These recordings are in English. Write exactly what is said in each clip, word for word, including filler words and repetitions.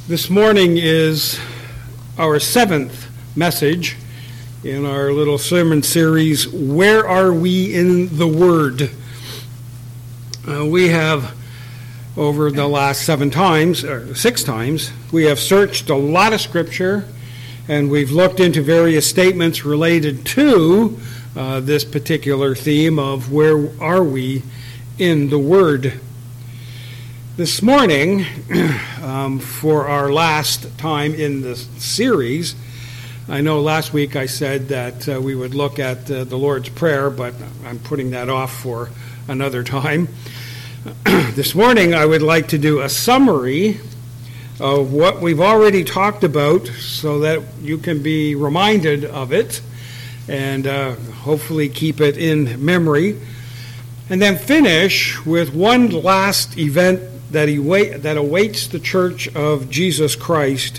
This morning is our seventh message in our little sermon series, Where Are We in the Word? Uh, we have, over the last seven times, or six times, we have searched a lot of Scripture, and we've looked into various statements related to uh, this particular theme of where are we in the Word. This morning, um, for our last time in this series, I know last week I said that uh, we would look at uh, the Lord's Prayer, but I'm putting that off for another time. This morning I would like to do a summary of what we've already talked about so that you can be reminded of it and uh, hopefully keep it in memory, and then finish with one last event that he wait, that awaits the Church of Jesus Christ,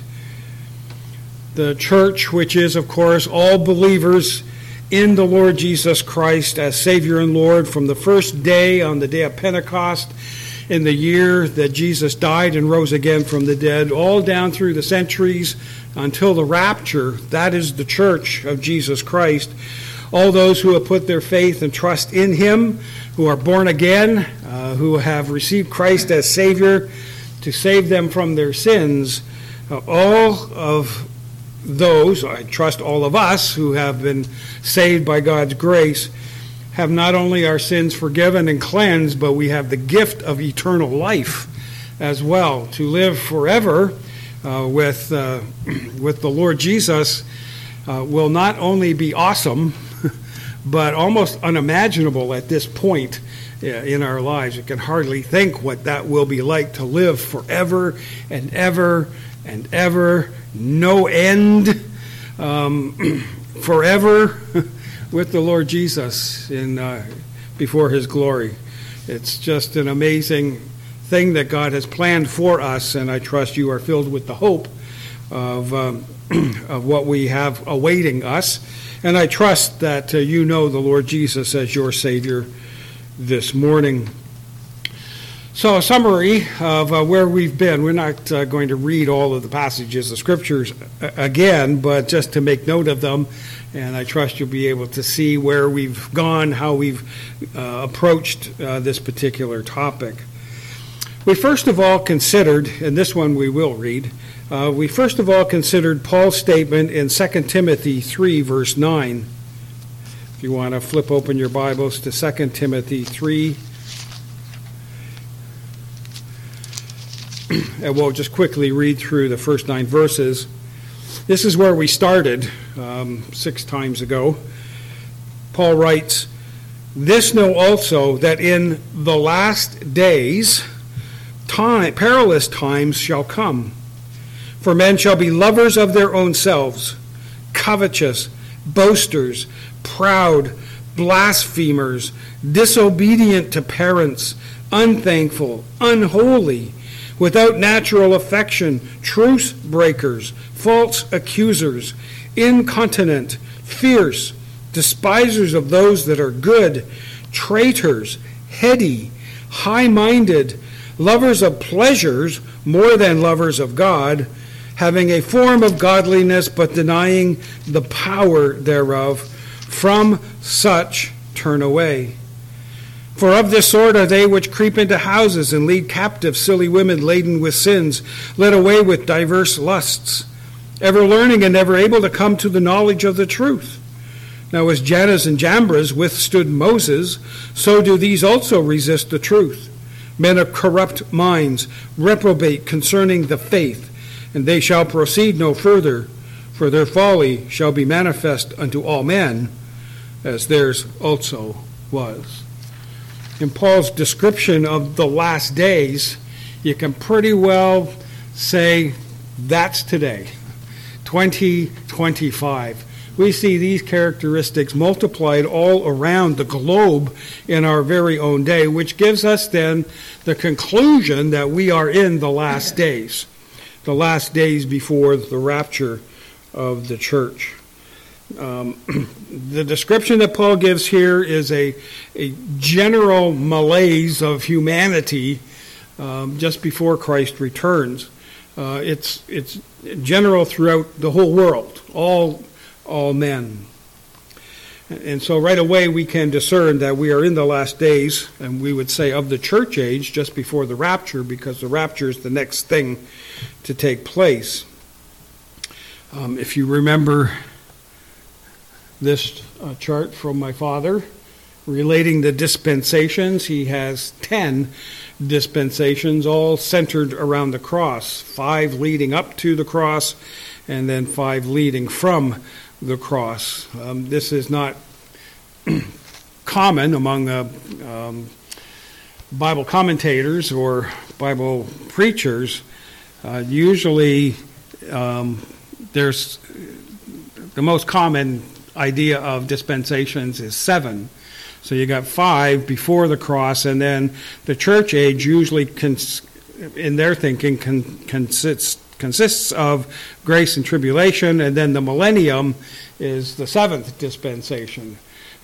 the church which is, of course, all believers in the Lord Jesus Christ as Savior and Lord from the first day on the day of Pentecost in the year that Jesus died and rose again from the dead, all down through the centuries until the rapture. That is the church of Jesus Christ. All those who have put their faith and trust in Him, who are born again, uh, who have received Christ as Savior to save them from their sins, uh, all of those, I trust all of us who have been saved by God's grace, have not only our sins forgiven and cleansed, but we have the gift of eternal life as well, to live forever uh, with, uh, with the Lord Jesus. Uh, will not only be awesome, but almost unimaginable at this point in our lives. You can hardly think what that will be like to live forever and ever and ever, no end, um, forever with the Lord Jesus in uh, before His glory. It's just an amazing thing that God has planned for us, and I trust you are filled with the hope of um, of what we have awaiting us. And I trust that uh, you know the Lord Jesus as your Savior this morning. So a summary of uh, where we've been. We're not uh, going to read all of the passages of Scriptures again, but just to make note of them. And I trust you'll be able to see where we've gone, how we've uh, approached uh, this particular topic. We first of all considered, and this one we will read, Uh, we first of all considered Paul's statement in Second Timothy three, verse nine. If you want to flip open your Bibles to Second Timothy three. And we'll just quickly read through the first nine verses. This is where we started um, six times ago. Paul writes, "This know also that in the last days, time, perilous times shall come. For men shall be lovers of their own selves, covetous, boasters, proud, blasphemers, disobedient to parents, unthankful, unholy, without natural affection, truce breakers, false accusers, incontinent, fierce, despisers of those that are good, traitors, heady, high-minded, lovers of pleasures more than lovers of God, having a form of godliness, but denying the power thereof. From such turn away. For of this sort are they which creep into houses, and lead captive silly women laden with sins, led away with diverse lusts, ever learning and never able to come to the knowledge of the truth. Now as Jannes and Jambres withstood Moses, so do these also resist the truth. Men of corrupt minds reprobate concerning the faith, and they shall proceed no further, for their folly shall be manifest unto all men, as theirs also was." In Paul's description of the last days, you can pretty well say that's today, twenty twenty-five. We see these characteristics multiplied all around the globe in our very own day, which gives us then the conclusion that we are in the last days. The last days before the rapture of the church. Um, the description that Paul gives here is a, a general malaise of humanity um, just before Christ returns. Uh, it's it's general throughout the whole world, all all men. And so right away we can discern that we are in the last days, and we would say of the church age, just before the rapture, because the rapture is the next thing to take place. Um, if you remember this uh, chart from my father relating the dispensations, he has ten dispensations, all centered around the cross, five leading up to the cross, and then five leading from the cross. Um, this is not common among uh, um, Bible commentators or Bible preachers. Uh, usually um, there's the most common idea of dispensations is seven. So you got five before the cross, and then the church age usually, cons- in their thinking, con- consists consists of grace and tribulation, and then the millennium is the seventh dispensation.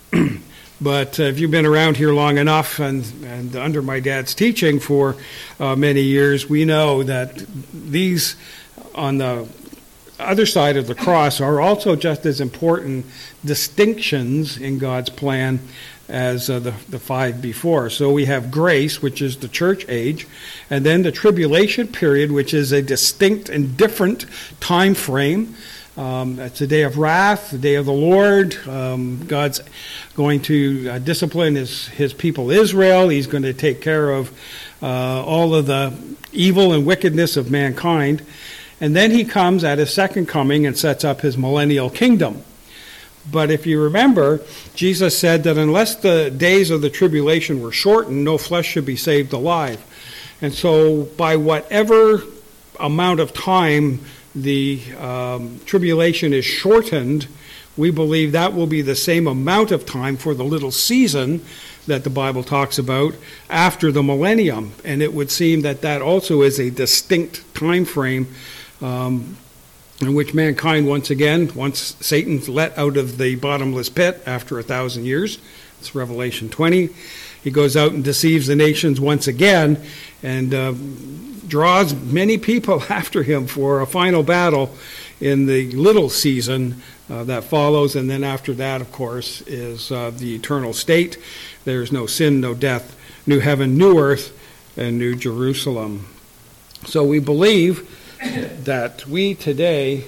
But uh, if you've been around here long enough and, and under my dad's teaching for uh, many years, we know that these on the other side of the cross are also just as important distinctions in God's plan as uh, the, the five before. So we have grace, which is the church age, and then the tribulation period, which is a distinct and different time frame. Um, it's a day of wrath, the day of the Lord. Um, God's going to uh, discipline his, his people Israel. He's going to take care of uh, all of the evil and wickedness of mankind. And then he comes at his second coming and sets up his millennial kingdom. But if you remember, Jesus said that unless the days of the tribulation were shortened, no flesh should be saved alive. And so by whatever amount of time the um, tribulation is shortened, we believe that will be the same amount of time for the little season that the Bible talks about after the millennium. And it would seem that that also is a distinct time frame um, in which mankind once again, once Satan's let out of the bottomless pit after a thousand years, it's Revelation twenty, he goes out and deceives the nations once again and uh, draws many people after him for a final battle in the little season uh, that follows. And then after that, of course, is uh, the eternal state. There's no sin, no death, new heaven, new earth, and new Jerusalem. So we believe that we today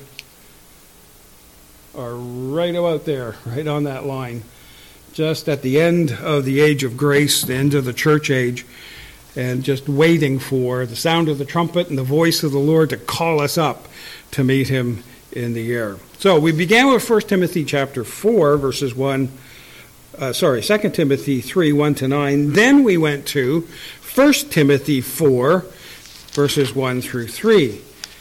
are right about there, right on that line, just at the end of the age of grace, the end of the church age, and just waiting for the sound of the trumpet and the voice of the Lord to call us up to meet him in the air. So we began with First Timothy chapter four, verses one, uh, sorry, Second Timothy three, one to nine. Then we went to First Timothy four, verses one through three.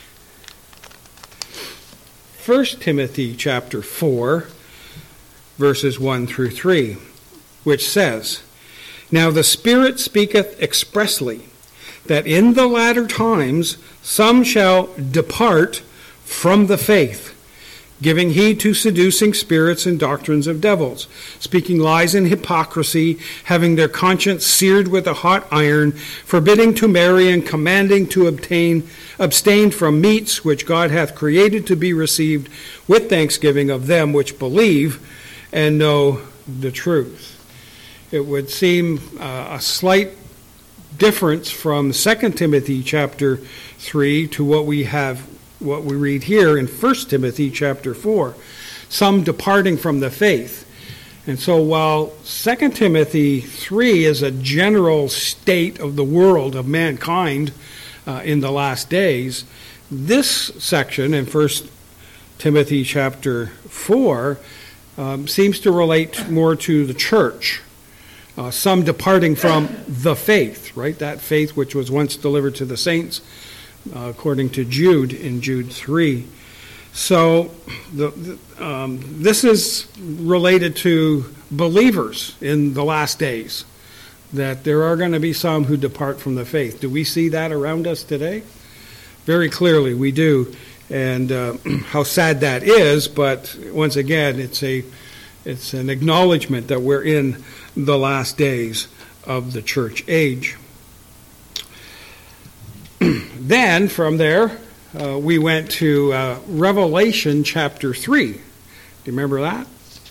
First Timothy chapter four, verses one through three, which says, "Now the Spirit speaketh expressly, that in the latter times some shall depart from the faith, giving heed to seducing spirits and doctrines of devils, speaking lies and hypocrisy, having their conscience seared with a hot iron, forbidding to marry and commanding to obtain, abstain from meats which God hath created to be received with thanksgiving of them which believe and know the truth." It would seem uh, a slight difference from Second Timothy chapter three to what we have, what we read here in First Timothy chapter four, some departing from the faith. And so while Second Timothy three is a general state of the world, of mankind uh, in the last days, this section in First Timothy chapter four um, seems to relate more to the church. Uh, some departing from the faith, right? That faith which was once delivered to the saints, uh, according to Jude in Jude three. So the, the, um, this is related to believers in the last days, that there are going to be some who depart from the faith. Do we see that around us today? Very clearly we do. And uh, how sad that is, but once again, it's a it's an acknowledgement that we're in the last days of the church age. Then, from there, uh, we went to uh, Revelation chapter three. Do you remember that?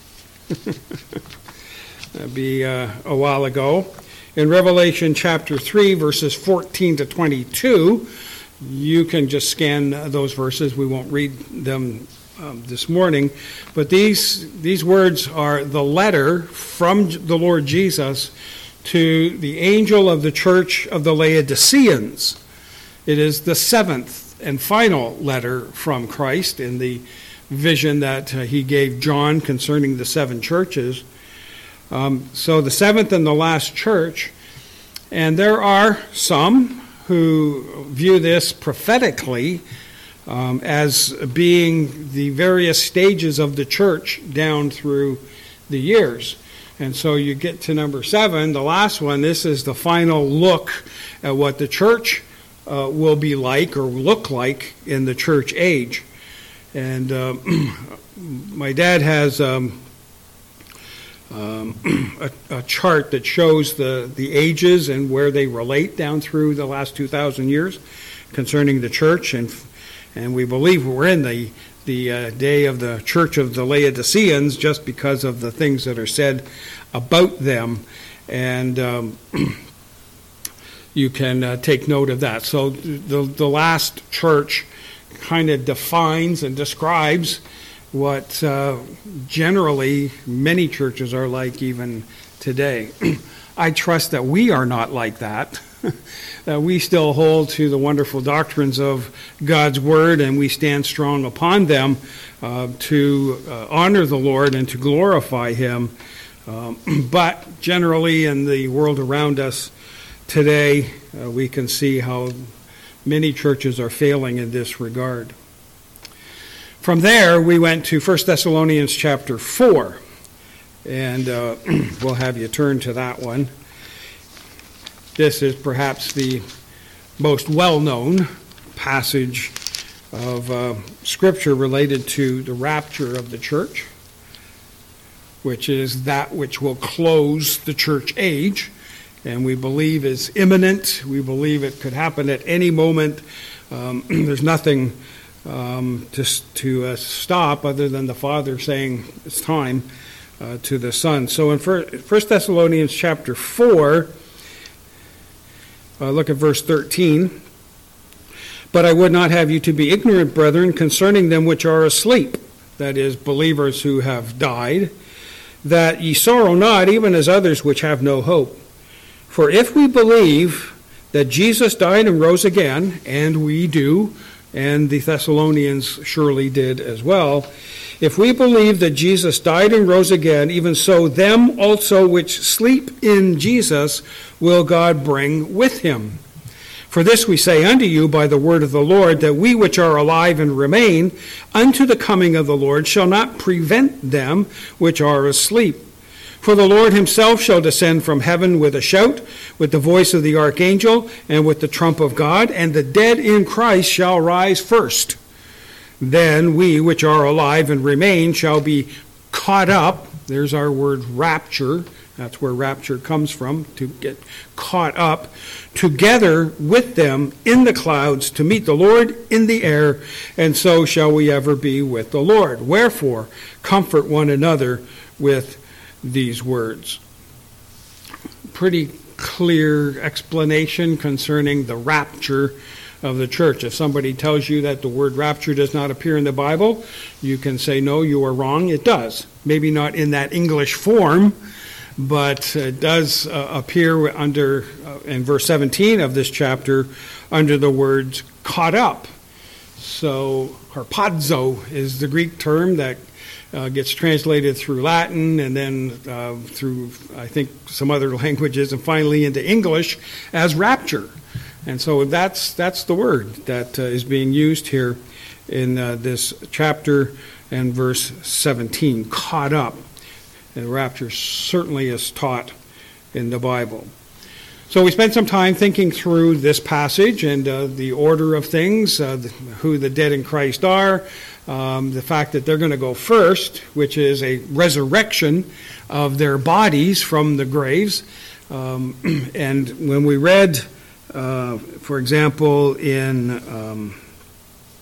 That'd be uh, a while ago. In Revelation chapter three, verses fourteen to twenty-two, you can just scan those verses. We won't read them um, this morning. But these, these words are the letter from the Lord Jesus to the angel of the church of the Laodiceans. It is the seventh and final letter from Christ in the vision that uh, he gave John concerning the seven churches. Um, so the seventh and the last church, and there are some who view this prophetically um, as being the various stages of the church down through the years. And so you get to number seven, the last one. This is the final look at what the church uh, will be like or look like in the church age. And uh, my dad has um, um, a, a chart that shows the, the ages and where they relate down through the last two thousand years concerning the church. And and we believe we're in the, the uh, day of the church of the Laodiceans just because of the things that are said about them. And um, you can uh, take note of that. So the, the last church kind of defines and describes what uh, generally many churches are like even today. I trust that we are not like that, that we still hold to the wonderful doctrines of God's Word, and we stand strong upon them uh, to uh, honor the Lord and to glorify Him. Um, but generally in the world around us today, uh, we can see how many churches are failing in this regard. From there, we went to First Thessalonians chapter four, and uh, we'll have you turn to that one. This is perhaps the most well-known passage of uh, Scripture related to the rapture of the church, which is that which will close the church age, and we believe is imminent. We believe it could happen at any moment. Um, there's nothing um, to, to uh, stop other than the Father saying it's time uh, to the Son. So in First Thessalonians chapter four, uh, look at verse thirteen. But I would not have you to be ignorant, brethren, concerning them which are asleep, that is, believers who have died, that ye sorrow not, even as others which have no hope. For if we believe that Jesus died and rose again, and we do, and the Thessalonians surely did as well, if we believe that Jesus died and rose again, even so them also which sleep in Jesus will God bring with him. For this we say unto you by the word of the Lord, that we which are alive and remain unto the coming of the Lord shall not prevent them which are asleep. For the Lord himself shall descend from heaven with a shout, with the voice of the archangel, and with the trump of God, and the dead in Christ shall rise first. Then we which are alive and remain shall be caught up. There's our word rapture. That's where rapture comes from, to get caught up, together with them in the clouds to meet the Lord in the air, and so shall we ever be with the Lord. Wherefore, comfort one another with these words. Pretty clear explanation concerning the rapture of the church. If somebody tells you that the word rapture does not appear in the Bible, you can say, no, you are wrong. It does. Maybe not in that English form, but it does uh, appear under, uh, in verse seventeen of this chapter, under the words caught up. So, harpazo is the Greek term that uh, gets translated through Latin and then uh, through, I think, some other languages, and finally into English as rapture. And so that's that's the word that uh, is being used here in uh, this chapter and verse seventeen, caught up. And rapture certainly is taught in the Bible. So we spent some time thinking through this passage and uh, the order of things, uh, the, who the dead in Christ are, um, the fact that they're going to go first, which is a resurrection of their bodies from the graves. Um, and when we read, uh, for example, in um,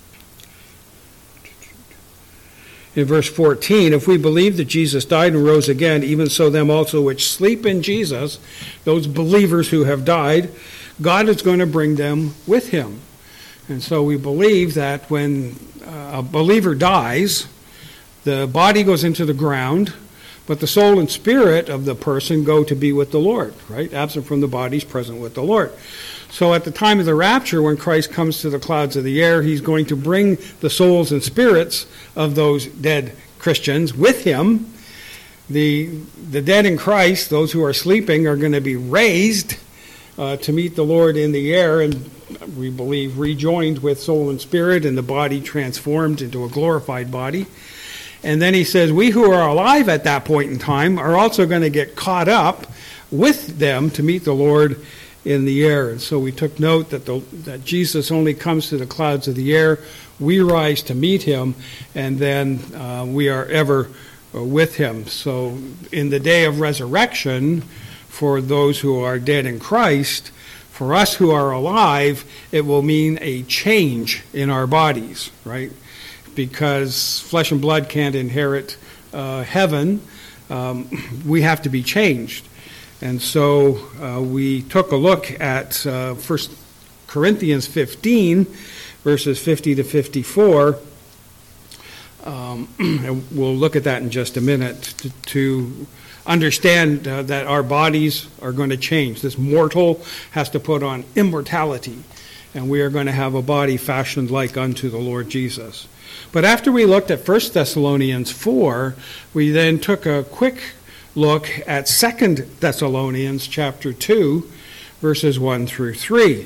In verse fourteen, if we believe that Jesus died and rose again, even so them also which sleep in Jesus, those believers who have died, God is going to bring them with him. And so we believe that when a believer dies, the body goes into the ground, but the soul and spirit of the person go to be with the Lord, right? Absent from the body is present with the Lord. So at the time of the rapture, when Christ comes to the clouds of the air, he's going to bring the souls and spirits of those dead Christians with him. The, the dead in Christ, those who are sleeping, are going to be raised uh, to meet the Lord in the air, and we believe rejoined with soul and spirit, and the body transformed into a glorified body. And then he says, we who are alive at that point in time are also going to get caught up with them to meet the Lord in the air. And so we took note that, the, that Jesus only comes to the clouds of the air. We rise to meet him, and then uh, we are ever with him. So in the day of resurrection, for those who are dead in Christ, for us who are alive, it will mean a change in our bodies, right? Because flesh and blood can't inherit uh, heaven, um, we have to be changed. And so uh, we took a look at uh, First Corinthians fifteen, verses fifty to fifty-four. Um, and we'll look at that in just a minute to, to understand uh, that our bodies are going to change. This mortal has to put on immortality, and we are going to have a body fashioned like unto the Lord Jesus. But after we looked at First Thessalonians four, we then took a quick look at Second Thessalonians chapter two, verses one through three.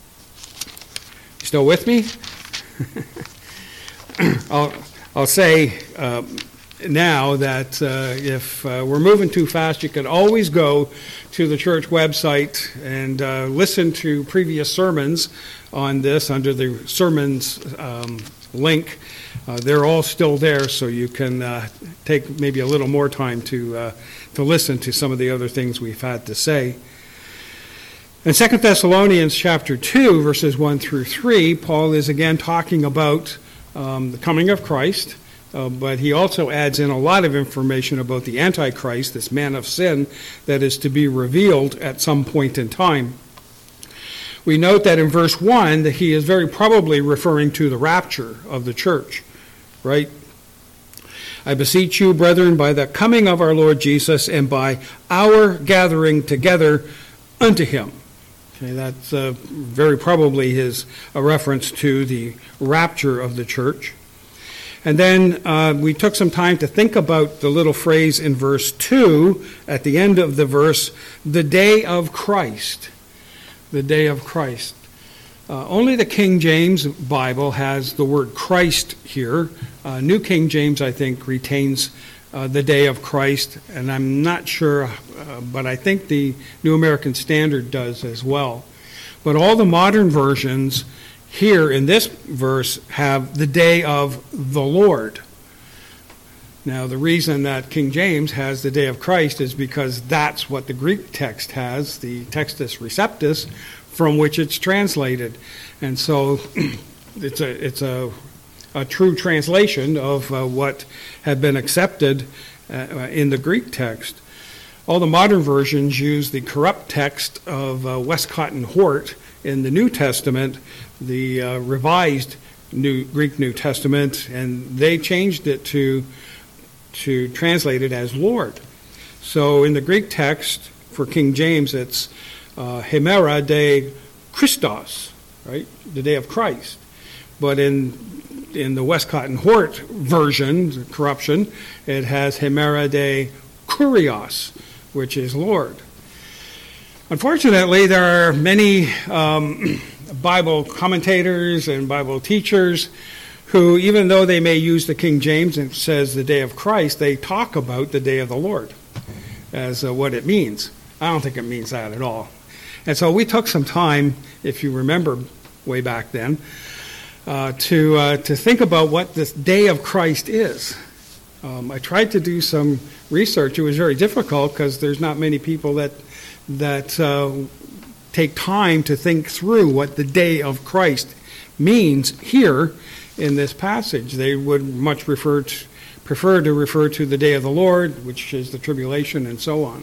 Still with me? I'll, I'll say uh, now that uh, if uh, we're moving too fast, you can always go to the church website and uh, listen to previous sermons on this under the sermons um, link. Uh, they're all still there, so you can uh, take maybe a little more time to uh, to listen to some of the other things we've had to say. In Second Thessalonians chapter two, verses one through three, Paul is again talking about um, the coming of Christ, uh, but he also adds in a lot of information about the Antichrist, this man of sin that is to be revealed at some point in time. We note that in verse one that he is very probably referring to the rapture of the church, right? I beseech you, brethren, by the coming of our Lord Jesus and by our gathering together unto him. Okay, that's uh, very probably his a reference to the rapture of the church. And then uh, we took some time to think about the little phrase in verse two, at the end of the verse, the day of Christ. The day of Christ. Uh, only the King James Bible has the word Christ here. Uh, New King James, I think, retains uh, the day of Christ, and I'm not sure, uh, but I think the New American Standard does as well. But all the modern versions here in this verse have the day of the Lord. Now, the reason that King James has the day of Christ is because that's what the Greek text has, the Textus Receptus, from which it's translated. And so it's a it's a, a true translation of uh, what had been accepted uh, in the Greek text. All the modern versions use the corrupt text of uh, Westcott and Hort in the New Testament, the uh, revised New Greek New Testament, and they changed it to to translate it as Lord. So in the Greek text for King James, it's uh, Hemera de Christos, right? The day of Christ. But in in the Westcott and Hort version, the corruption, it has Hemera de Kurios, which is Lord. Unfortunately, there are many um, Bible commentators and Bible teachers who, even though they may use the King James and says the day of Christ, they talk about the day of the Lord as uh, what it means. I don't think it means that at all. And so we took some time, if you remember way back then, uh, to uh, to think about what this day of Christ is. Um, I tried to do some research. It was very difficult because there's not many people that that uh, take time to think through what the day of Christ means here in this passage. They would much refer to, prefer to refer to the day of the Lord, which is the tribulation, and so on.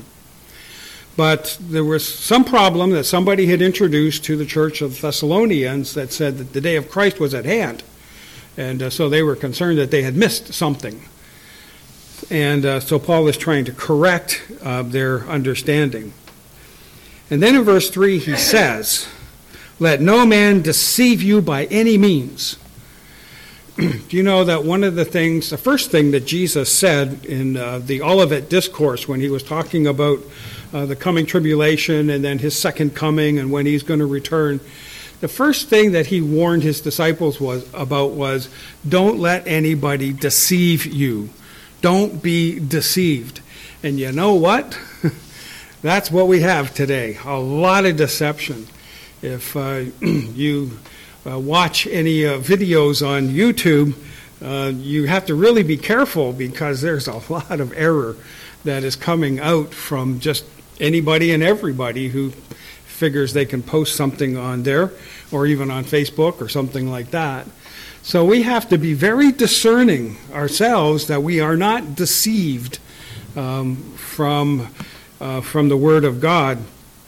But there was some problem that somebody had introduced to the church of Thessalonians that said that the day of Christ was at hand. And uh, so they were concerned that they had missed something. And uh, so Paul is trying to correct uh, their understanding. And then in verse three he says, "Let no man deceive you by any means." Do you know that one of the things, the first thing that Jesus said in uh, the Olivet Discourse when he was talking about uh, the coming tribulation and then his second coming and when he's going to return, the first thing that he warned his disciples was about was, don't let anybody deceive you. Don't be deceived. And you know what? That's what we have today. A lot of deception. If uh, you uh, watch any uh, videos on YouTube, uh, you have to really be careful because there's a lot of error that is coming out from just anybody and everybody who figures they can post something on there or even on Facebook or something like that. So we have to be very discerning ourselves that we are not deceived um, from uh, from the Word of God.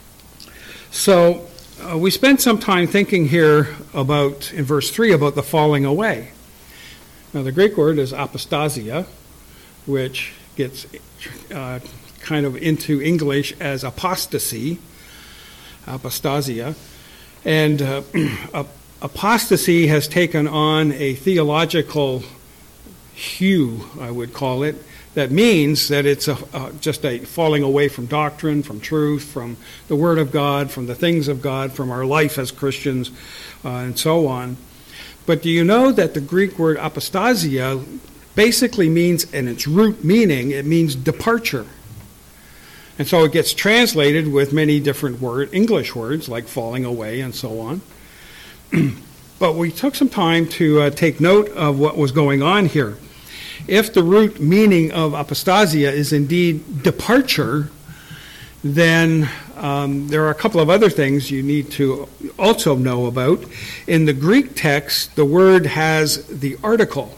So uh, we spent some time thinking here about, in verse three, about the falling away. Now the Greek word is apostasia, which gets uh, kind of into English as apostasy, apostasia, and uh, apostasy has taken on a theological hue, I would call it, that means that it's a, uh, just a falling away from doctrine, from truth, from the Word of God, from the things of God, from our life as Christians, uh, and so on. But do you know that the Greek word apostasia basically means, in its root meaning, it means departure. And so it gets translated with many different word, English words, like falling away and so on. But we took some time to uh, take note of what was going on here. If the root meaning of apostasia is indeed departure, then um, there are a couple of other things you need to also know about. In the Greek text, the word has the article.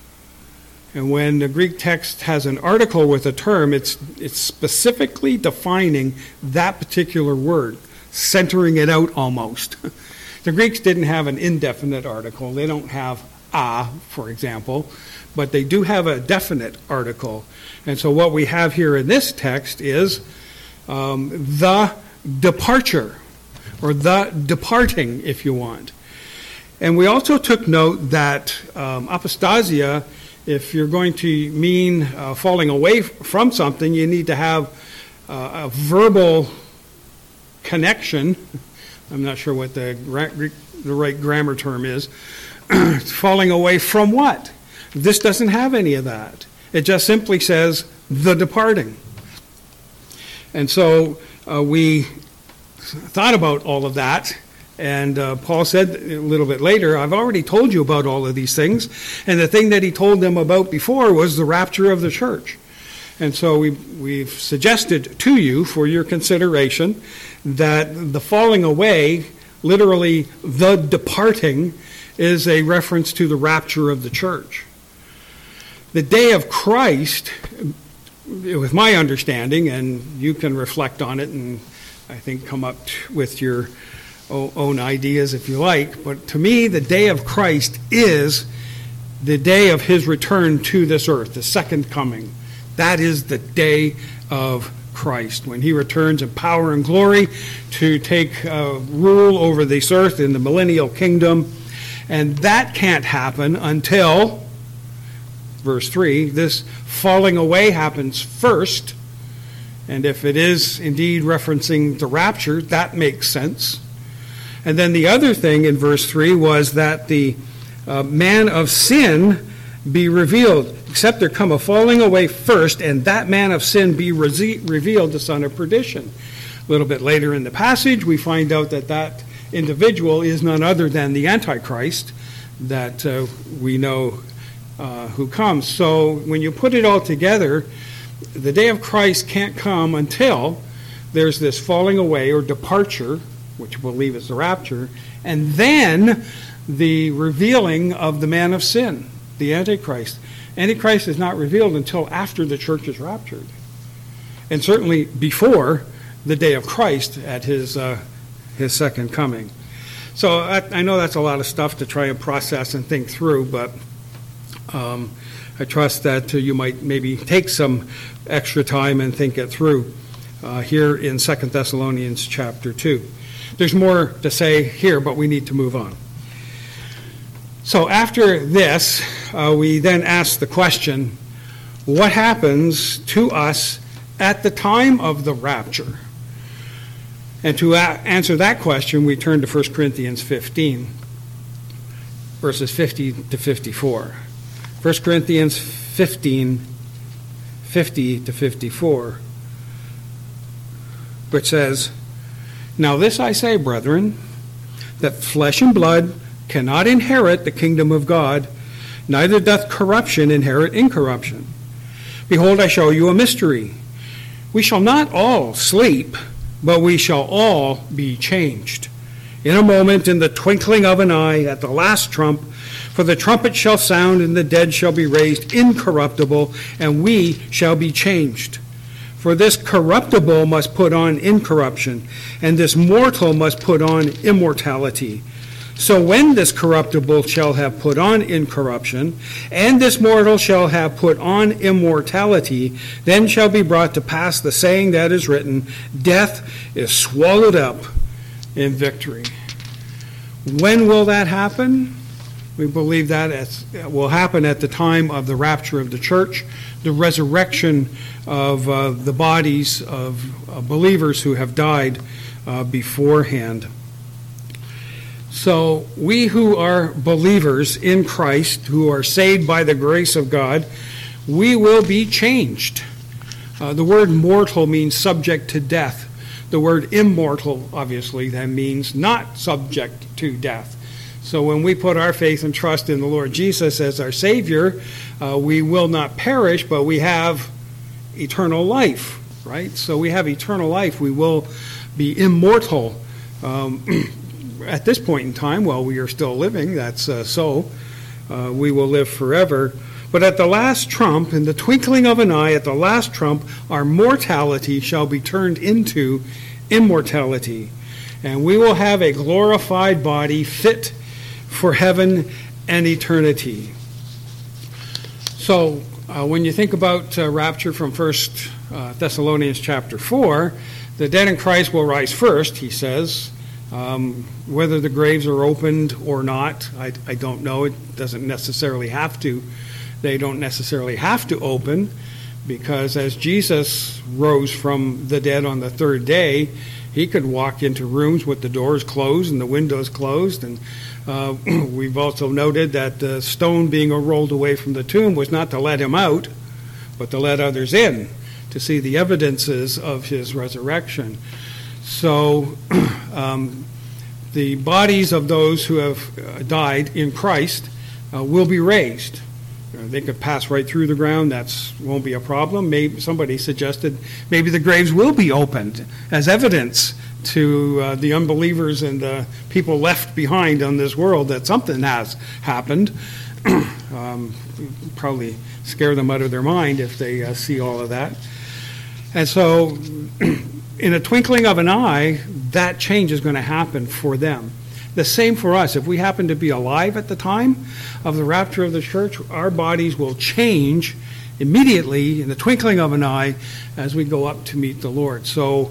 And when the Greek text has an article with a term, it's it's specifically defining that particular word, centering it out almost. The Greeks didn't have an indefinite article. They don't have a, for example, but they do have a definite article. And so what we have here in this text is um, the departure, or the departing, if you want. And we also took note that um, apostasia, if you're going to mean uh, falling away from something, you need to have uh, a verbal connection. I'm not sure what the, the right grammar term is. Falling away from what? This doesn't have any of that. It just simply says the departing. And so uh, we thought about all of that. And uh, Paul said a little bit later, I've already told you about all of these things. And the thing that he told them about before was the rapture of the church. And so we, we've suggested to you for your consideration that the falling away, literally the departing, is a reference to the rapture of the church. The day of Christ, with my understanding, and you can reflect on it and I think come up with your own ideas if you like, but to me the day of Christ is the day of his return to this earth, the second coming. That is the day of Christ, when he returns in power and glory to take uh, rule over this earth in the millennial kingdom. And that can't happen until, verse three, this falling away happens first. And if it is indeed referencing the rapture, that makes sense. And then the other thing in verse three was that the uh, man of sin be revealed, except there come a falling away first, and that man of sin be re- revealed, the son of perdition. A little bit later in the passage, we find out that that individual is none other than the Antichrist that uh, we know uh, who comes. So when you put it all together, the day of Christ can't come until there's this falling away or departure, which we believe is the rapture, and then the revealing of the man of sin, the Antichrist. Antichrist is not revealed until after the church is raptured, and certainly before the day of Christ at his uh, his second coming. So I, I know that's a lot of stuff to try and process and think through, but um, I trust that uh, you might maybe take some extra time and think it through uh, here in Second Thessalonians chapter two. There's more to say here, but we need to move on. So after this, uh, we then ask the question, what happens to us at the time of the rapture? And to a- answer that question, we turn to First Corinthians fifteen, verses fifty to fifty-four. First Corinthians fifteen, fifty to fifty-four, which says, "Now this I say, brethren, that flesh and blood cannot inherit the kingdom of God, neither doth corruption inherit incorruption. Behold, I show you a mystery. We shall not all sleep, but we shall all be changed. In a moment, in the twinkling of an eye, at the last trump, for the trumpet shall sound, and the dead shall be raised incorruptible, and we shall be changed. For this corruptible must put on incorruption, and this mortal must put on immortality. So when this corruptible shall have put on incorruption, and this mortal shall have put on immortality, then shall be brought to pass the saying that is written, death is swallowed up in victory." When will that happen? We believe that it will happen at the time of the rapture of the church, the resurrection of uh, the bodies of uh, believers who have died uh, beforehand. So we who are believers in Christ, who are saved by the grace of God, we will be changed. Uh, the word mortal means subject to death. The word immortal, obviously, then means not subject to death. So when we put our faith and trust in the Lord Jesus as our Savior, uh, we will not perish, but we have eternal life, right? So we have eternal life. We will be immortal. Um, At this point in time, while we are still living, that's uh, so, uh, we will live forever. But at the last trump, in the twinkling of an eye, at the last trump, our mortality shall be turned into immortality. And we will have a glorified body fit for heaven and eternity. So uh, when you think about uh, rapture from First uh, Thessalonians chapter four, the dead in Christ will rise first, he says. Um, whether the graves are opened or not, I, I don't know. It doesn't necessarily have to. They don't necessarily have to open, because as Jesus rose from the dead on the third day, he could walk into rooms with the doors closed and the windows closed. And uh, we've also noted that the stone being rolled away from the tomb was not to let him out, but to let others in, to see the evidences of his resurrection. So um, the bodies of those who have died in Christ uh, will be raised. Uh, they could pass right through the ground. That won't be a problem. Maybe somebody suggested maybe the graves will be opened as evidence to uh, the unbelievers and the people left behind on this world that something has happened. um, probably scare them out of their mind if they uh, see all of that. And so in a twinkling of an eye, that change is going to happen for them. The same for us. If we happen to be alive at the time of the rapture of the church, our bodies will change immediately in the twinkling of an eye as we go up to meet the Lord. So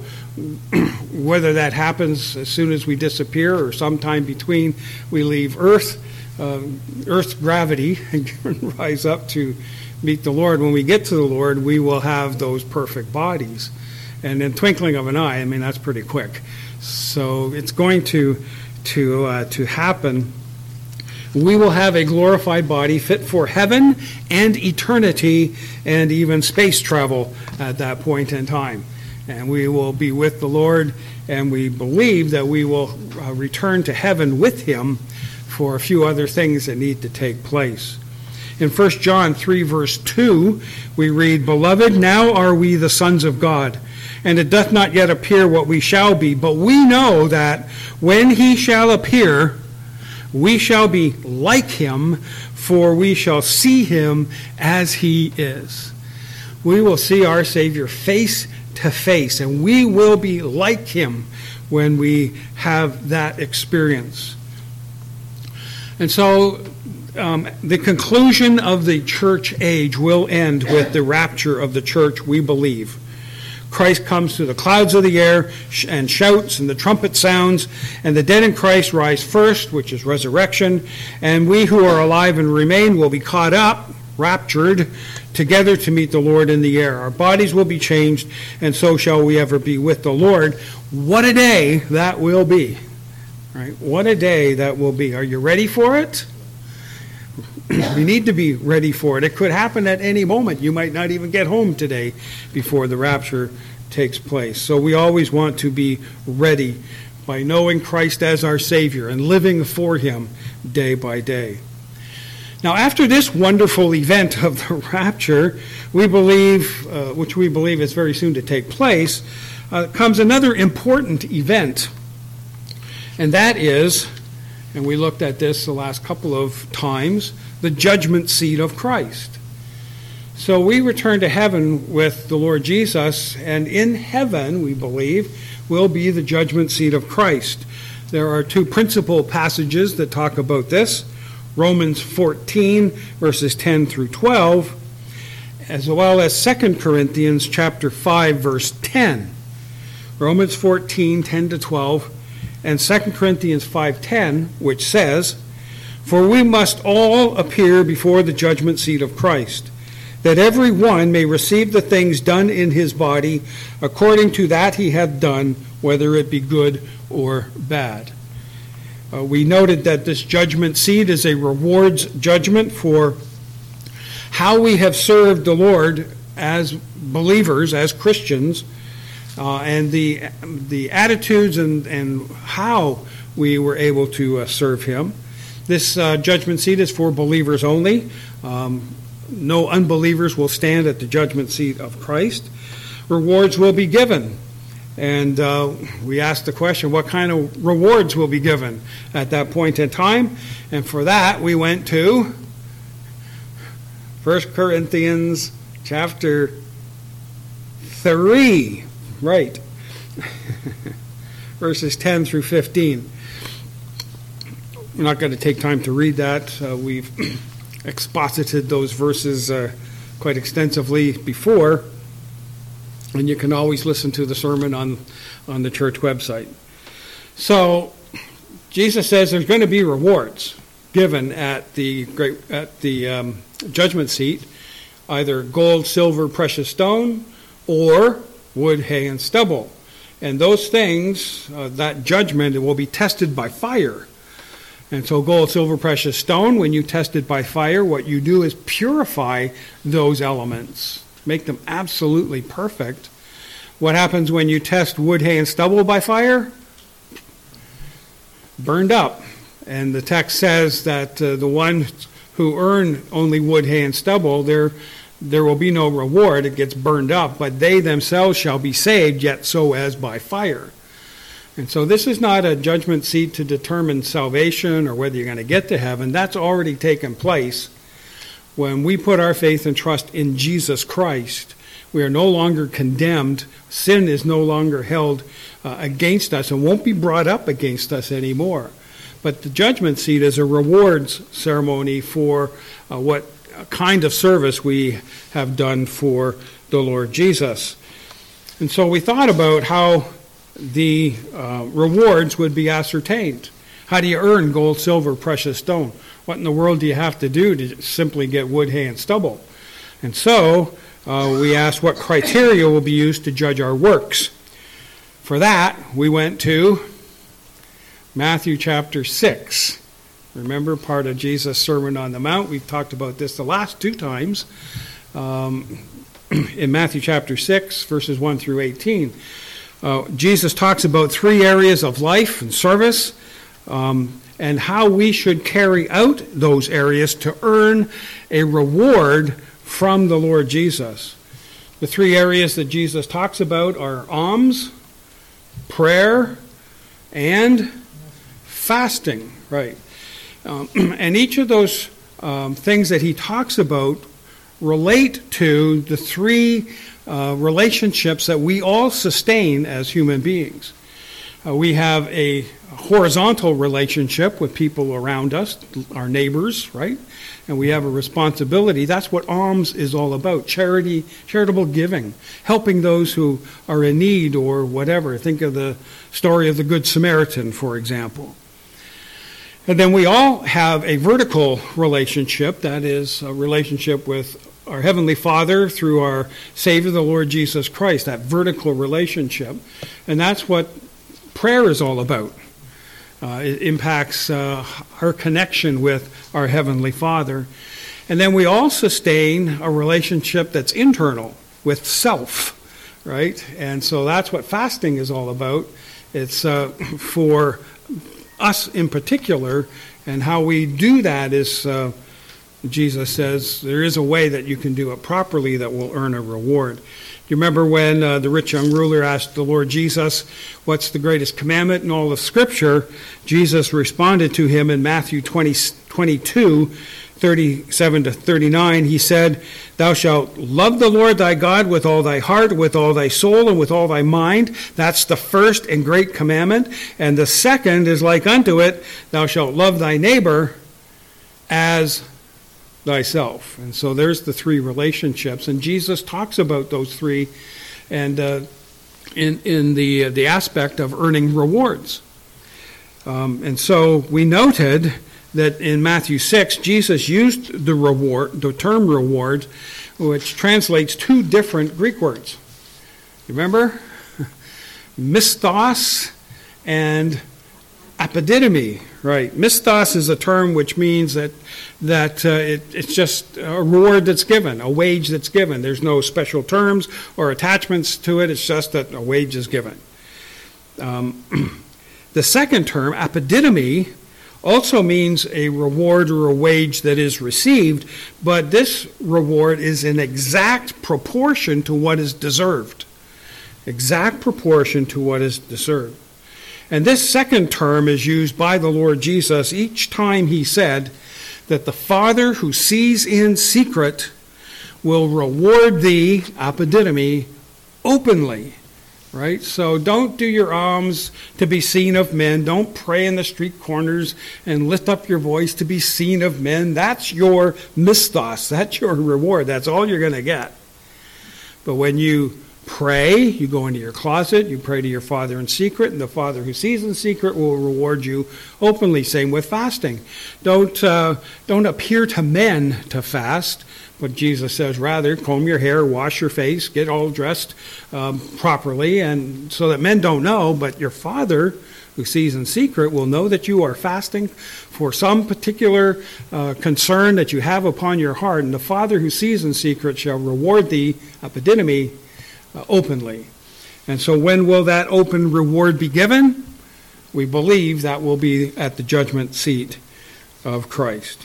whether that happens as soon as we disappear or sometime between we leave Earth, uh, Earth's gravity, and rise up to meet the Lord, when we get to the Lord, we will have those perfect bodies. And in twinkling of an eye, I mean, that's pretty quick. So it's going to to uh, to happen. We will have a glorified body fit for heaven and eternity and even space travel at that point in time. And we will be with the Lord, and we believe that we will uh, return to heaven with him for a few other things that need to take place. In First John three, verse two, we read, "Beloved, now are we the sons of God, and it doth not yet appear what we shall be, but we know that when he shall appear, We shall be like him, for we shall see him as he is. We will see our Savior face to face, and we will be like him when we have that experience. And so um, the conclusion of the church age will end with the rapture of the church, we believe. Christ comes through the clouds of the air and shouts, and the trumpet sounds, and the dead in Christ rise first, which is resurrection, and we who are alive and remain will be caught up, raptured, together to meet the Lord in the air. Our bodies will be changed, and so shall we ever be with the Lord. What a day that will be. Right? What a day that will be. Are you ready for it? We need to be ready for it. It could happen at any moment. You might not even get home today before the rapture takes place. So we always want to be ready by knowing Christ as our Savior and living for him day by day. Now, after this wonderful event of the rapture, we believe, uh, which we believe is very soon to take place, uh, comes another important event. And that is, and we looked at this the last couple of times, the judgment seat of Christ. So we return to heaven with the Lord Jesus, and in heaven, we believe, will be the judgment seat of Christ. There are two principal passages that talk about this. Romans fourteen, verses ten through twelve, as well as Second Corinthians chapter five, verse ten. Romans fourteen, ten to twelve, and Second Corinthians five ten, which says, "For we must all appear before the judgment seat of Christ, that every one may receive the things done in his body according to that he hath done, whether it be good or bad." Uh, we noted that this judgment seat is a rewards judgment for how we have served the Lord as believers, as Christians, uh, and the the attitudes and, and how we were able to uh, serve him. This uh, judgment seat is for believers only. Um, no unbelievers will stand at the judgment seat of Christ. Rewards will be given. And uh, we asked the question, what kind of rewards will be given at that point in time? And for that, we went to First Corinthians chapter three, right, verses ten through fifteen. We're not going to take time to read that. Uh, we've exposited those verses uh, quite extensively before. And you can always listen to the sermon on, on the church website. So Jesus says there's going to be rewards given at the great at the um, judgment seat, either gold, silver, precious stone, or wood, hay, and stubble. And those things, uh, that judgment, it will be tested by fire. And so gold, silver, precious stone, when you test it by fire, what you do is purify those elements. Make them absolutely perfect. What happens when you test wood, hay, and stubble by fire? Burned up. And the text says that uh, the ones who earn only wood, hay, and stubble, there, there will be no reward. It gets burned up. But they themselves shall be saved, yet so as by fire. And so this is not a judgment seat to determine salvation or whether you're going to get to heaven. That's already taken place. When we put our faith and trust in Jesus Christ, we are no longer condemned. Sin is no longer held uh, against us and won't be brought up against us anymore. But the judgment seat is a rewards ceremony for uh, what kind of service we have done for the Lord Jesus. And so we thought about how the uh, rewards would be ascertained. How do you earn gold, silver, precious stone? What in the world do you have to do to simply get wood, hay, and stubble? And so uh, we asked what criteria will be used to judge our works. For that, we went to Matthew chapter six. Remember, part of Jesus' Sermon on the Mount. We've talked about this the last two times. Um, in Matthew chapter six, verses one through eighteen. Uh, Jesus talks about three areas of life and service. Um, and how we should carry out those areas to earn a reward from the Lord Jesus. The three areas that Jesus talks about are alms, prayer, and fasting. Right. Um, and each of those um, things that he talks about relate to the three uh, relationships that we all sustain as human beings. Uh, we have a horizontal relationship with people around us, our neighbors, right? And we have a responsibility. That's what alms is all about, charity, charitable giving, helping those who are in need or whatever. Think of the story of the Good Samaritan, for example. And then we all have a vertical relationship, that is a relationship with our Heavenly Father through our Savior, the Lord Jesus Christ, that vertical relationship. And that's what prayer is all about. Uh, it impacts uh, our connection with our Heavenly Father. And then we all sustain a relationship that's internal with self, right? And so that's what fasting is all about. It's uh, for us in particular, and how we do that is, uh, Jesus says, there is a way that you can do it properly that will earn a reward. You remember when uh, the rich young ruler asked the Lord Jesus, what's the greatest commandment in all of Scripture? Jesus responded to him in Matthew twenty, twenty-two, thirty-seven to thirty-nine. He said, thou shalt love the Lord thy God with all thy heart, with all thy soul, and with all thy mind. That's the first and great commandment. And the second is like unto it, thou shalt love thy neighbor as thyself. And so there's the three relationships, and Jesus talks about those three and uh, in in the uh, the aspect of earning rewards. Um, and so we noted that in Matthew six, Jesus used the reward, the term reward, which translates two different Greek words. You remember? Mistos and apodidomi, right? Mistos is a term which means that that uh, it, it's just a reward that's given, a wage that's given. There's no special terms or attachments to it. It's just that a wage is given. Um, the second term, apodidomi, also means a reward or a wage that is received, but this reward is in exact proportion to what is deserved. Exact proportion to what is deserved. And this second term is used by the Lord Jesus each time he said that the Father who sees in secret will reward thee, apodidomi, openly. Right? So don't do your alms to be seen of men. Don't pray in the street corners and lift up your voice to be seen of men. That's your mistos. That's your reward. That's all you're going to get. But when you pray, you go into your closet, you pray to your Father in secret, and the Father who sees in secret will reward you openly. Same with fasting. Don't uh, don't appear to men to fast, but Jesus says rather comb your hair, wash your face, get all dressed um, properly, and so that men don't know, but your Father who sees in secret will know that you are fasting for some particular uh, concern that you have upon your heart, and the Father who sees in secret shall reward thee, apodidomi, Uh, openly. And so when will that open reward be given? We believe that will be at the judgment seat of Christ.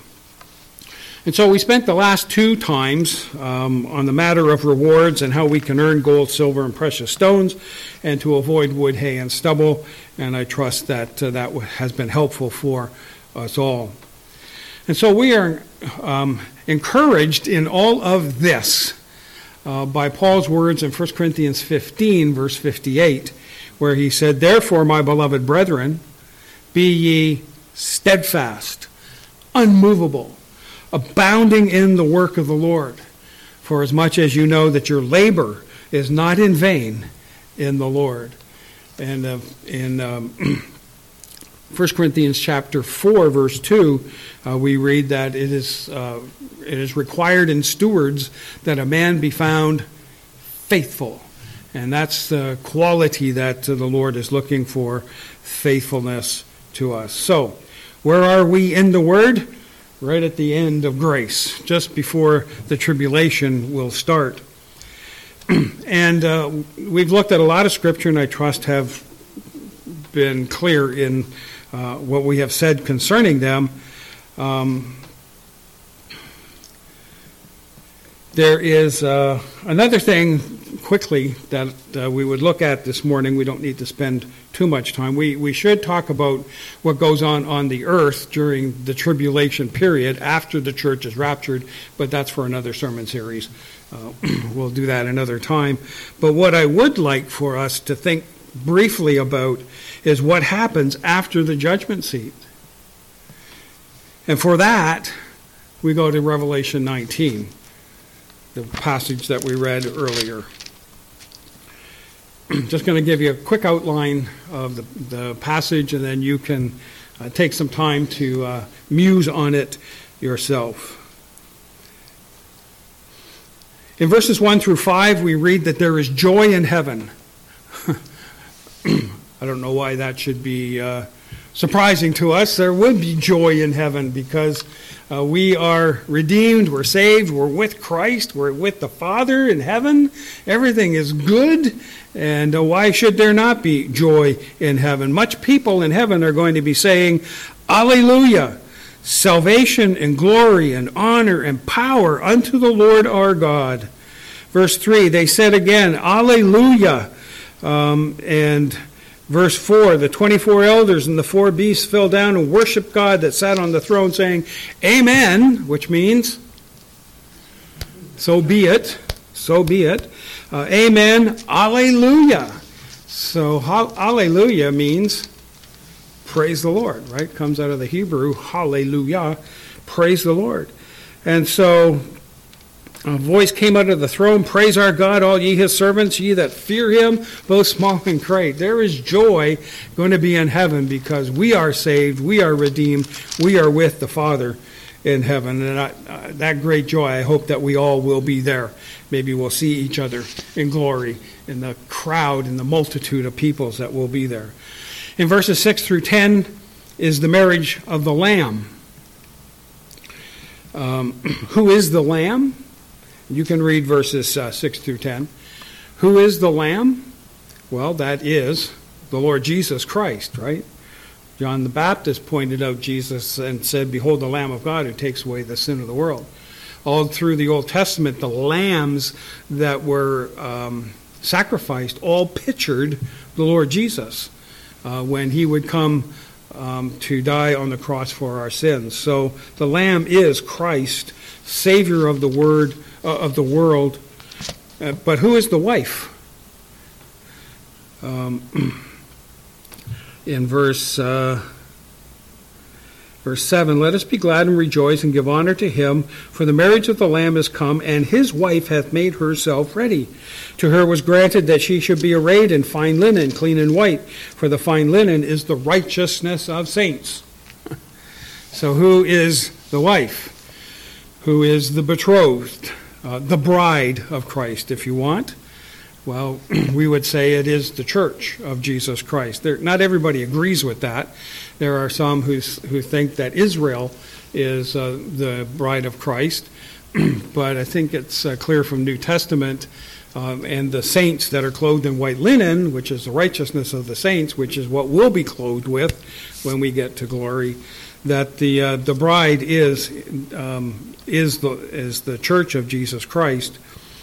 And so we spent the last two times um, on the matter of rewards and how we can earn gold, silver, and precious stones, and to avoid wood, hay, and stubble. And I trust that uh, that has been helpful for us all. And so we are um, encouraged in all of this Uh, by Paul's words in First Corinthians fifteen, verse fifty-eight, where he said, therefore, my beloved brethren, be ye steadfast, unmovable, abounding in the work of the Lord, for as much as you know that your labor is not in vain in the Lord. And uh, in um, First Corinthians chapter four, verse two, uh, we read that it is uh, it is required in stewards that a man be found faithful. And that's the quality that uh, the Lord is looking for, faithfulness to us. So, where are we in the Word? Right at the end of grace, just before the tribulation will start. And uh, we've looked at a lot of Scripture, and I trust have been clear in uh, what we have said concerning them. Um, there is uh, another thing quickly that uh, we would look at this morning. We don't need to spend too much time. We we should talk about what goes on on the earth during the tribulation period after the church is raptured, but that's for another sermon series. Uh, we'll do that another time. But what I would like for us to think briefly about is what happens after the judgment seat. And for that, we go to Revelation nineteen, the passage that we read earlier. Just going to give you a quick outline of the, the passage, and then you can uh, take some time to uh, muse on it yourself. In verses one through five, we read that there is joy in heaven. I don't know why that should be uh, surprising to us. There would be joy in heaven because uh, we are redeemed, we're saved, we're with Christ, we're with the Father in heaven. Everything is good, and uh, why should there not be joy in heaven? Much people in heaven are going to be saying, Alleluia! Salvation and glory and honor and power unto the Lord our God. Verse three, they said again, Alleluia! Um, and verse four, the twenty-four elders and the four beasts fell down and worshiped God that sat on the throne, saying, Amen, which means, so be it, so be it. Uh, amen, Alleluia. So, Alleluia means, praise the Lord, right? Comes out of the Hebrew, hallelujah, praise the Lord. And so a voice came out of the throne, praise our God, all ye his servants, ye that fear him, both small and great. There is joy going to be in heaven because we are saved, we are redeemed, we are with the Father in heaven. And I, uh, that great joy, I hope that we all will be there. Maybe we'll see each other in glory in the crowd and the multitude of peoples that will be there. In verses six through ten is the marriage of the Lamb. Um, who is the Lamb? You can read verses uh, six through ten. Who is the Lamb? Well, that is the Lord Jesus Christ, right? John the Baptist pointed out Jesus and said, Behold the Lamb of God who takes away the sin of the world. All through the Old Testament, the lambs that were um, sacrificed all pictured the Lord Jesus. Uh, when he would come um, to die on the cross for our sins. So the Lamb is Christ, Savior of the word uh, of the world. Uh, but who is the wife? Um, in verse uh, verse seven, let us be glad and rejoice and give honor to him, for the marriage of the Lamb is come, and his wife hath made herself ready. To her was granted that she should be arrayed in fine linen, clean and white, for the fine linen is the righteousness of saints. So who is the wife? Who is the betrothed? Uh, the bride of Christ, if you want. Well, we would say it is the church of Jesus Christ. There, not everybody agrees with that. There are some who, who think that Israel is uh, the bride of Christ, but I think it's uh, clear from New Testament um, and the saints that are clothed in white linen, which is the righteousness of the saints, which is what we'll be clothed with when we get to glory, that the uh, the bride is um, is the is the church of Jesus Christ.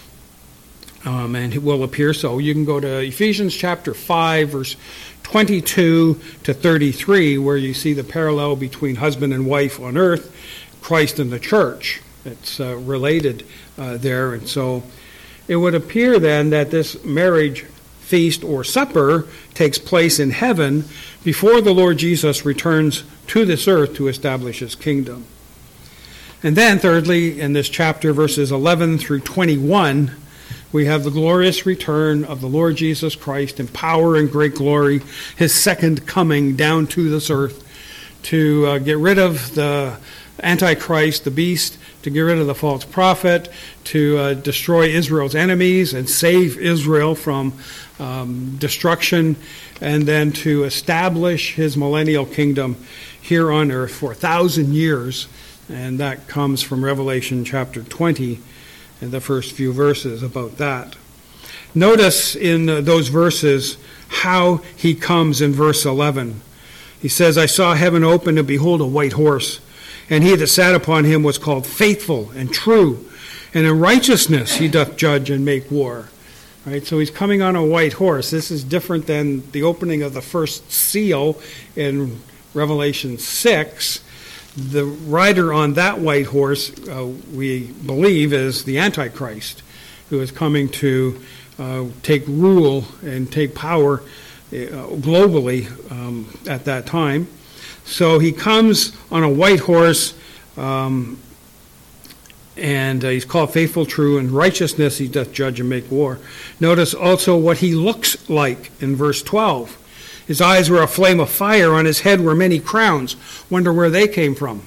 Um, and it will appear so. You can go to Ephesians chapter five, verse twenty-two to thirty-three, where you see the parallel between husband and wife on earth, Christ and the church. It's uh, related uh, there. And so it would appear then that this marriage feast or supper takes place in heaven before the Lord Jesus returns to this earth to establish his kingdom. And then thirdly, in this chapter, verses eleven through twenty-one, we have the glorious return of the Lord Jesus Christ in power and great glory, his second coming down to this earth to uh, get rid of the Antichrist, the beast, to get rid of the false prophet, to uh, destroy Israel's enemies and save Israel from um, destruction, and then to establish his millennial kingdom here on earth for a thousand years. And that comes from Revelation chapter twenty. In the first few verses about that. Notice in uh, those verses how he comes in verse eleven. He says, I saw heaven open, and behold a white horse, and he that sat upon him was called Faithful and True, and in righteousness he doth judge and make war. Right, so he's coming on a white horse. This is different than the opening of the first seal in Revelation six. The rider on that white horse, uh, we believe, is the Antichrist, who is coming to uh, take rule and take power uh, globally um, at that time. So he comes on a white horse, um, and uh, he's called faithful, true, and righteousness he doth judge and make war. Notice also what he looks like in verse twelve. His eyes were a flame of fire. On his head were many crowns. Wonder where they came from.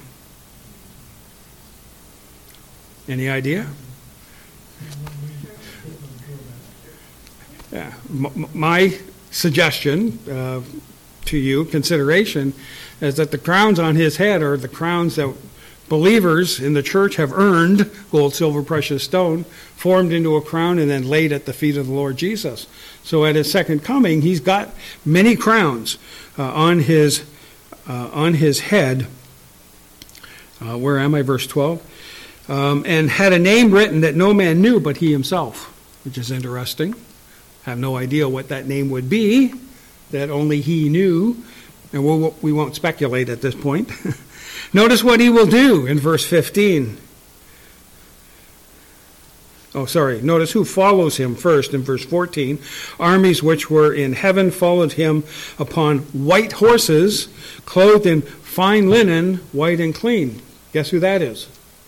Any idea? Yeah. M- my suggestion uh, to you, consideration, is that the crowns on his head are the crowns that believers in the church have earned, gold, silver, precious stone, formed into a crown and then laid at the feet of the Lord Jesus. So at his second coming, he's got many crowns uh, on his uh, on his head. Uh, where am I? Verse twelve. Um, and had a name written that no man knew but he himself, which is interesting. I have no idea what that name would be, that only he knew, and we'll, we won't speculate at this point. Notice what he will do in verse fifteen. Oh, sorry. Notice who follows him first in verse fourteen. Armies which were in heaven followed him upon white horses, clothed in fine linen, white and clean. Guess who that is?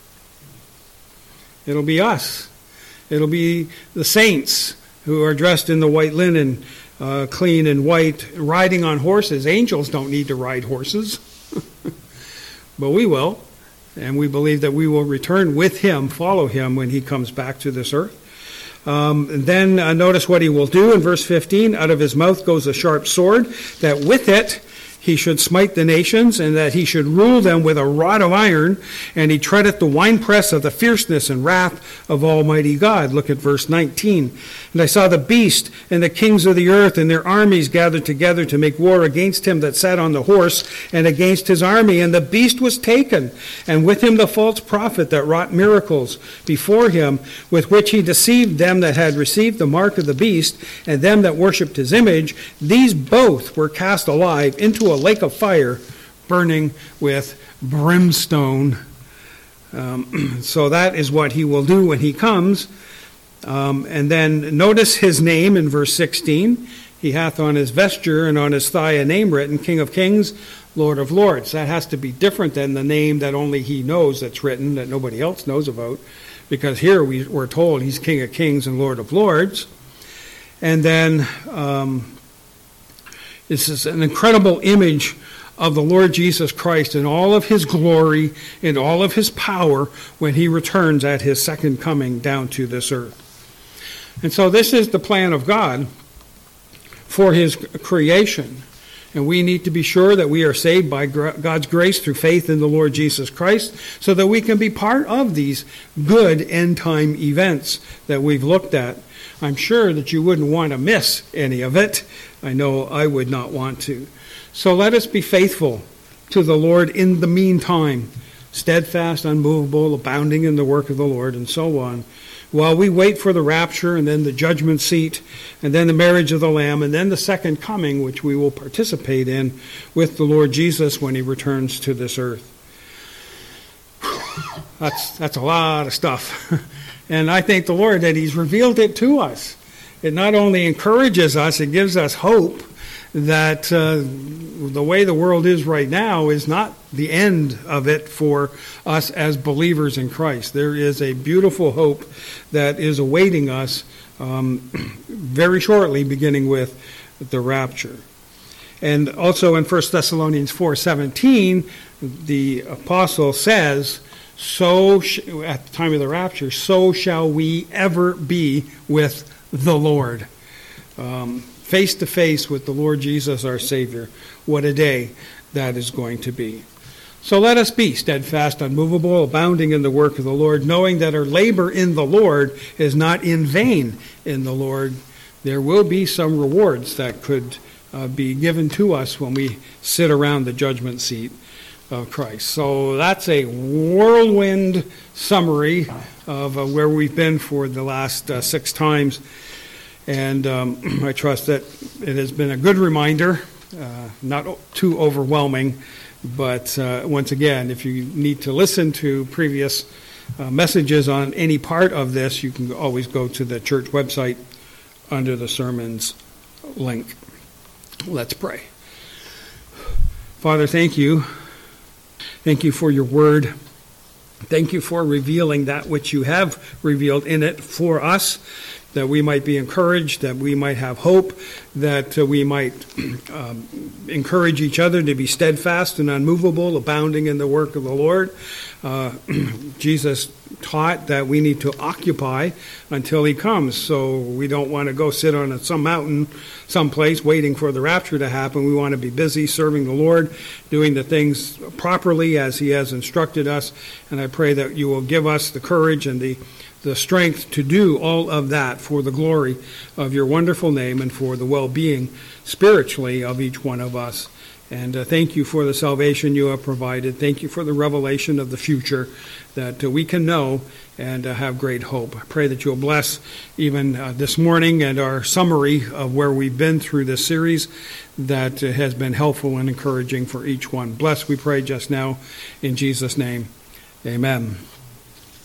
It'll be us. It'll be the saints who are dressed in the white linen, uh, clean and white, riding on horses. Angels don't need to ride horses, but we will. And we believe that we will return with him, follow him when he comes back to this earth. Um, and then uh, notice what he will do in verse fifteen. Out of his mouth goes a sharp sword, that with it he should smite the nations, and that he should rule them with a rod of iron, and he treadeth the winepress of the fierceness and wrath of Almighty God. Look at verse nineteen. And I saw the beast and the kings of the earth and their armies gathered together to make war against him that sat on the horse and against his army. And the beast was taken, and with him the false prophet that wrought miracles before him, with which he deceived them that had received the mark of the beast, and them that worshipped his image. These both were cast alive into a lake of fire, burning with brimstone. Um, so that is what he will do when he comes. Um, and then notice his name in verse sixteen. He hath on his vesture and on his thigh a name written, King of Kings, Lord of Lords. That has to be different than the name that only he knows that's written, that nobody else knows about. Because here we, we're told he's King of Kings and Lord of Lords. And then um, this is an incredible image of the Lord Jesus Christ in all of his glory, in all of his power, when he returns at his second coming down to this earth. And so this is the plan of God for his creation. And we need to be sure that we are saved by God's grace through faith in the Lord Jesus Christ, so that we can be part of these good end-time events that we've looked at. I'm sure that you wouldn't want to miss any of it. I know I would not want to. So let us be faithful to the Lord in the meantime, steadfast, unmovable, abounding in the work of the Lord, and so on, while we wait for the rapture, and then the judgment seat, and then the marriage of the Lamb, and then the second coming, which we will participate in with the Lord Jesus when he returns to this earth. That's, that's a lot of stuff. And I thank the Lord that he's revealed it to us. It not only encourages us, it gives us hope that uh, the way the world is right now is not the end of it for us as believers in Christ. There is a beautiful hope that is awaiting us um, very shortly, beginning with the rapture. And also in First Thessalonians four seventeen, the apostle says, so sh- at the time of the rapture, so shall we ever be with the Lord. Um, face to face with the Lord Jesus, our Savior. What a day that is going to be. So let us be steadfast, unmovable, abounding in the work of the Lord, knowing that our labor in the Lord is not in vain in the Lord. There will be some rewards that could uh, be given to us when we sit around the judgment seat of Christ. So that's a whirlwind summary of uh, where we've been for the last uh, six times And um, I trust that it has been a good reminder, uh, not too overwhelming, but uh, once again, if you need to listen to previous uh, messages on any part of this, you can always go to the church website under the sermons link. Let's pray. Father, thank you. Thank you for your word. Thank you for revealing that which you have revealed in it for us, that we might be encouraged, that we might have hope, that uh, we might um, encourage each other to be steadfast and unmovable, abounding in the work of the Lord. Uh, Jesus taught that we need to occupy until he comes, so we don't want to go sit on some mountain someplace waiting for the rapture to happen. We want to be busy serving the Lord, doing the things properly as he has instructed us, and I pray that you will give us the courage and the the strength to do all of that for the glory of your wonderful name and for the well-being spiritually of each one of us. And uh, thank you for the salvation you have provided. Thank you for the revelation of the future that uh, we can know and uh, have great hope. I pray that you'll bless even uh, this morning and our summary of where we've been through this series that uh, has been helpful and encouraging for each one. Bless, we pray just now in Jesus' name. Amen.